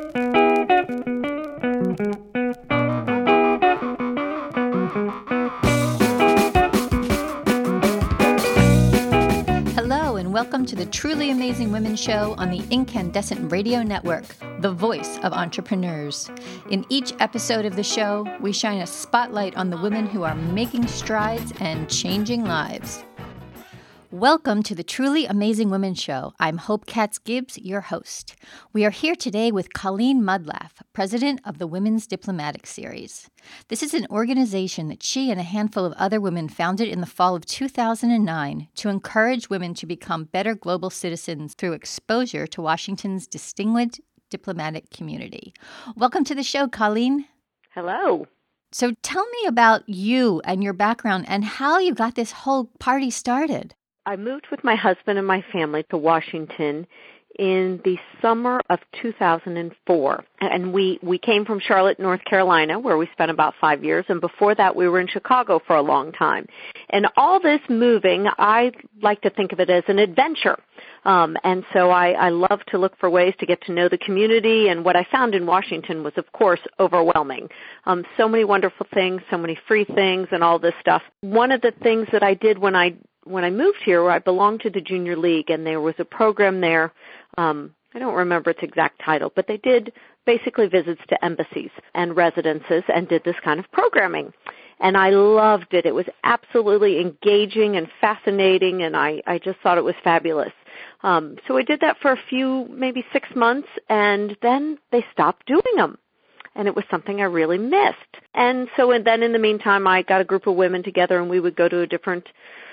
Hello, and welcome to the Truly Amazing Women Show on the Incandescent Radio Network, the voice of entrepreneurs. In each episode of the show, we shine a spotlight on the women who are making strides and changing lives. Welcome to the Truly Amazing Women Show. I'm Hope Katz-Gibbs, your host. We are here today with Colleen Mudlaff, president of the Women's Diplomatic Series. This is an organization that she and a handful of other women founded in the fall of 2009 to encourage women to become better global citizens through exposure to Washington's distinguished diplomatic community. Welcome to the show, Colleen. Hello. So tell me about you and your background and how you got this whole party started. I moved with my husband and my family to Washington in the summer of 2004. And we came from Charlotte, North Carolina, where we spent about 5 years. And before that, we were in Chicago for a long time. And all this moving, I like to think of it as an adventure. And so I love to look for ways to get to know the community. And what I found in Washington was, of course, overwhelming. So many wonderful things, so many free things, and all this stuff. One of the things that I did when I moved here, I belonged to the Junior League, and there was a program there. I don't remember its exact title, but they did basically visits to embassies and residences and did this kind of programming. And I loved it. It was absolutely engaging and fascinating, and I just thought it was fabulous. So I did that for a few, maybe 6 months, and then they stopped doing them. And it was something I really missed. And so then in the meantime, I got a group of women together, and we would go to a different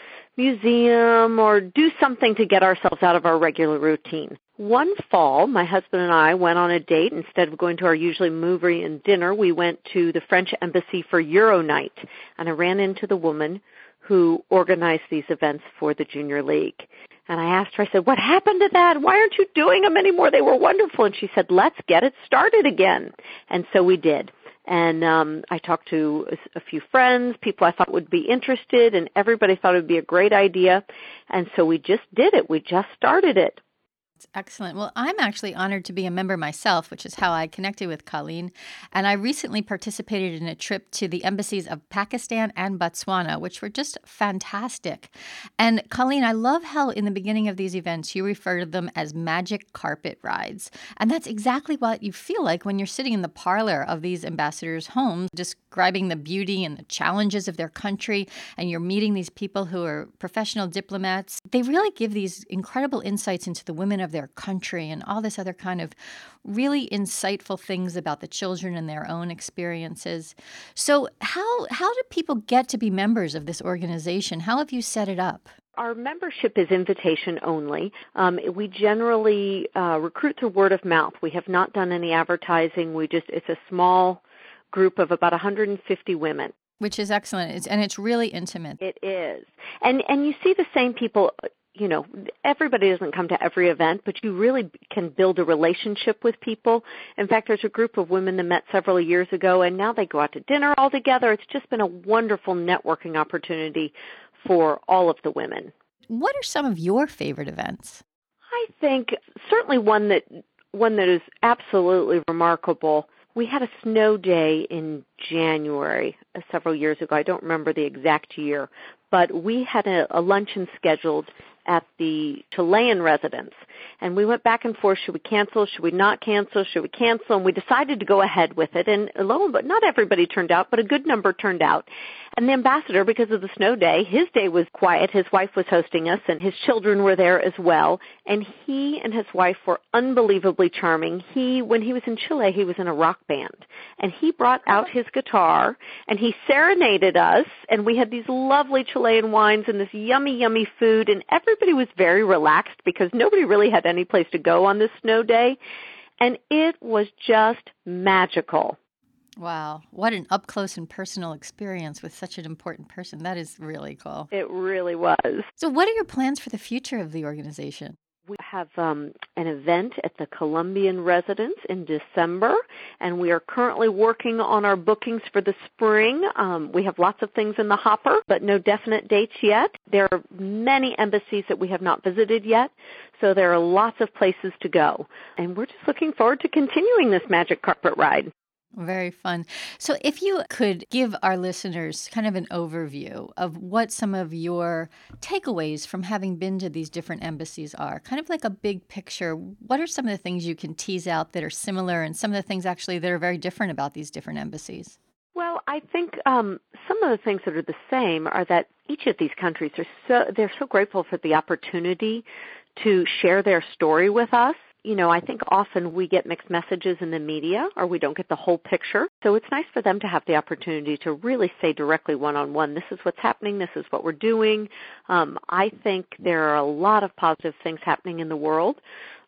museum or do something to get ourselves out of our regular routine. One fall, my husband and I went on a date. Instead of going to our usually movie and dinner, we went to the French Embassy for Euro Night. And I ran into the woman who organized these events for the Junior League. And I asked her, I said, what happened to that? Why aren't you doing them anymore? They were wonderful. And she said, let's get it started again. And so we did. And I talked to a few friends, people I thought would be interested, and everybody thought it would be a great idea. And so we just did it. We just started it. It's excellent. Well, I'm actually honored to be a member myself, which is how I connected with Colleen. And I recently participated in a trip to the embassies of Pakistan and Botswana, which were just fantastic. And Colleen, I love how in the beginning of these events, you refer to them as magic carpet rides. And that's exactly what you feel like when you're sitting in the parlor of these ambassadors' homes, describing the beauty and the challenges of their country. And you're meeting these people who are professional diplomats. They really give these incredible insights into the women of their country and all this other kind of really insightful things about the children and their own experiences. So how do people get to be members of this organization? How have you set it up? Our membership is invitation only. We generally recruit through word of mouth. We have not done any advertising. It's a small group of about 150 women. Which is excellent. It's really intimate. It is. And you see the same people. You know, everybody doesn't come to every event, but you really can build a relationship with people. In fact, there's a group of women that met several years ago, and now they go out to dinner all together. It's just been a wonderful networking opportunity for all of the women. What are some of your favorite events? I think certainly one that is absolutely remarkable. We had a snow day in January several years ago. I don't remember the exact year, but we had a luncheon scheduled at the Chilean residence. And we went back and forth, should we cancel, should we not cancel, should we cancel? And we decided to go ahead with it. And not everybody turned out, but a good number turned out. And the ambassador, because of the snow day, his day was quiet. His wife was hosting us, and his children were there as well. And he and his wife were unbelievably charming. When he was in Chile, he was in a rock band. And he brought out his guitar, and he serenaded us. And we had these lovely Chilean wines and this yummy, yummy food. And everybody was very relaxed because nobody really had any place to go on this snow day. And it was just magical. Wow. What an up-close and personal experience with such an important person. That is really cool. It really was. So what are your plans for the future of the organization? We have an event at the Colombian residence in December, and we are currently working on our bookings for the spring. We have lots of things in the hopper, but no definite dates yet. There are many embassies that we have not visited yet, so there are lots of places to go. And we're just looking forward to continuing this magic carpet ride. Very fun. So if you could give our listeners kind of an overview of what some of your takeaways from having been to these different embassies are, kind of like a big picture, what are some of the things you can tease out that are similar and some of the things actually that are very different about these different embassies? Well, I think some of the things that are the same are that each of these countries they're so grateful for the opportunity to share their story with us. You know, I think often we get mixed messages in the media or we don't get the whole picture. So it's nice for them to have the opportunity to really say directly one-on-one, this is what's happening, this is what we're doing. I think there are a lot of positive things happening in the world.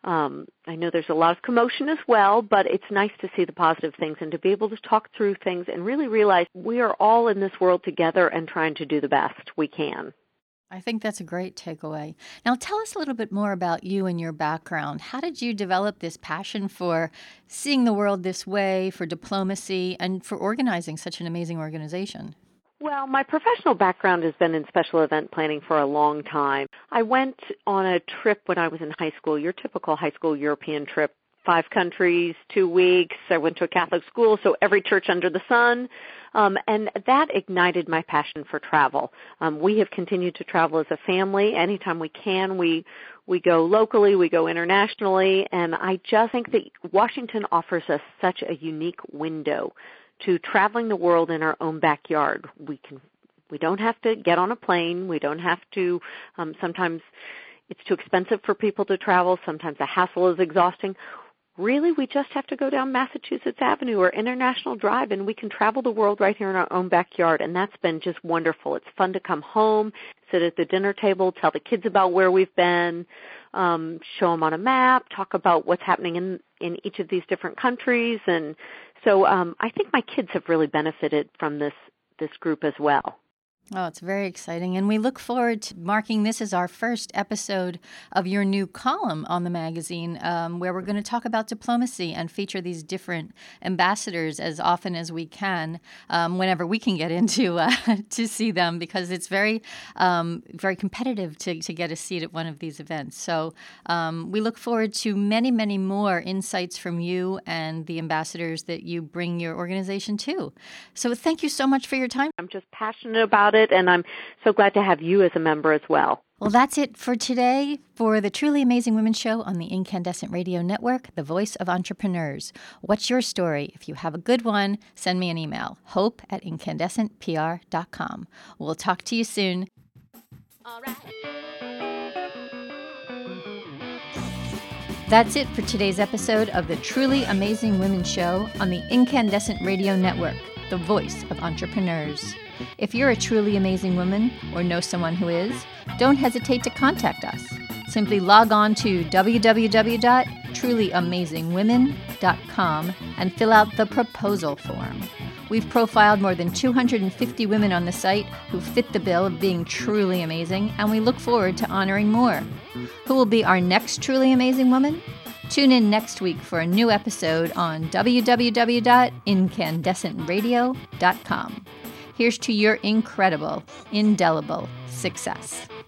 I know there's a lot of commotion as well, but it's nice to see the positive things and to be able to talk through things and really realize we are all in this world together and trying to do the best we can. I think that's a great takeaway. Now, tell us a little bit more about you and your background. How did you develop this passion for seeing the world this way, for diplomacy, and for organizing such an amazing organization? Well, my professional background has been in special event planning for a long time. I went on a trip when I was in high school, your typical high school European trip, 5 countries, 2 weeks. I went to a Catholic school, so every church under the sun. And that ignited my passion for travel. We have continued to travel as a family. Anytime we can, we go locally, we go internationally, and I just think that Washington offers us such a unique window to traveling the world in our own backyard. We don't have to get on a plane. We don't have to, sometimes it's too expensive for people to travel. Sometimes the hassle is exhausting. Really, we just have to go down Massachusetts Avenue or International Drive, and we can travel the world right here in our own backyard, and that's been just wonderful. It's fun to come home, sit at the dinner table, tell the kids about where we've been, show them on a map, talk about what's happening in each of these different countries. And so I think my kids have really benefited from this group as well. Oh, it's very exciting. And we look forward to marking this as our first episode of your new column on the magazine, where we're going to talk about diplomacy and feature these different ambassadors as often as we can, whenever we can get into to see them, because it's very, very competitive to get a seat at one of these events. So we look forward to many, many more insights from you and the ambassadors that you bring your organization to. So thank you so much for your time. I'm just passionate about it, and I'm so glad to have you as a member as well. Well, that's it for today for the Truly Amazing Women Show on the Incandescent Radio Network, the voice of entrepreneurs. What's your story? If you have a good one, send me an email, hope@incandescentpr.com. We'll talk to you soon. All right. That's it for today's episode of the Truly Amazing Women Show on the Incandescent Radio Network, the voice of entrepreneurs. If you're a truly amazing woman or know someone who is, don't hesitate to contact us. Simply log on to www.trulyamazingwomen.com and fill out the proposal form. We've profiled more than 250 women on the site who fit the bill of being truly amazing, and we look forward to honoring more. Who will be our next truly amazing woman? Tune in next week for a new episode on www.incandescentradio.com. Here's to your incredible, indelible success.